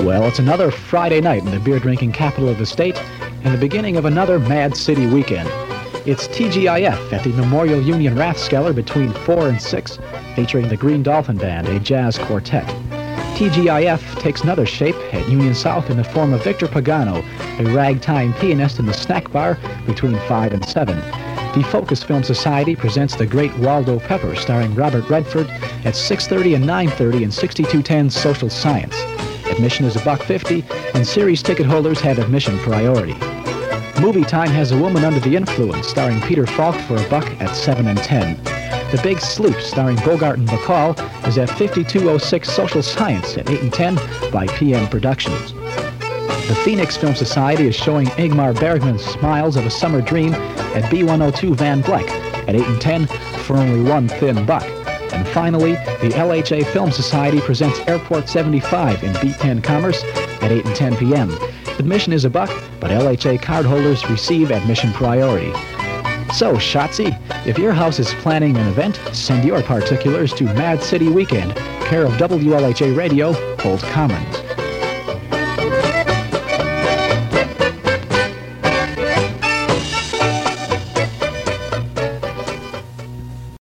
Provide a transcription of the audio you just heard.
Well, it's another Friday night in the beer-drinking capital of the state and the beginning of another Mad City weekend. It's TGIF at the Memorial Union Rathskeller between 4 and 6, featuring the Green Dolphin Band, a jazz quartet. TGIF takes another shape at Union South in the form of Victor Pagano, a ragtime pianist in the snack bar between 5 and 7. The Focus Film Society presents The Great Waldo Pepper, starring Robert Redford, at 6:30 and 9:30 in 6210 Social Science. Admission is $1.50, and series ticket holders have admission priority. Movie Time has A Woman Under the Influence, starring Peter Falk, for $1 at 7 and 10. The Big Sleep, starring Bogart and Bacall, is at 5206 Social Science at 8 and 10 by PM Productions. The Phoenix Film Society is showing Ingmar Bergman's Smiles of a Summer Dream at B102 Van Vleck at 8 and 10 for only $1 thin buck. And finally, the LHA Film Society presents Airport 75 in B10 Commerce at 8 and 10 p.m. Admission is $1, but LHA cardholders receive admission priority. So, Shotzi, if your house is planning an event, send your particulars to Mad City Weekend, care of WLHA Radio, Old Commons.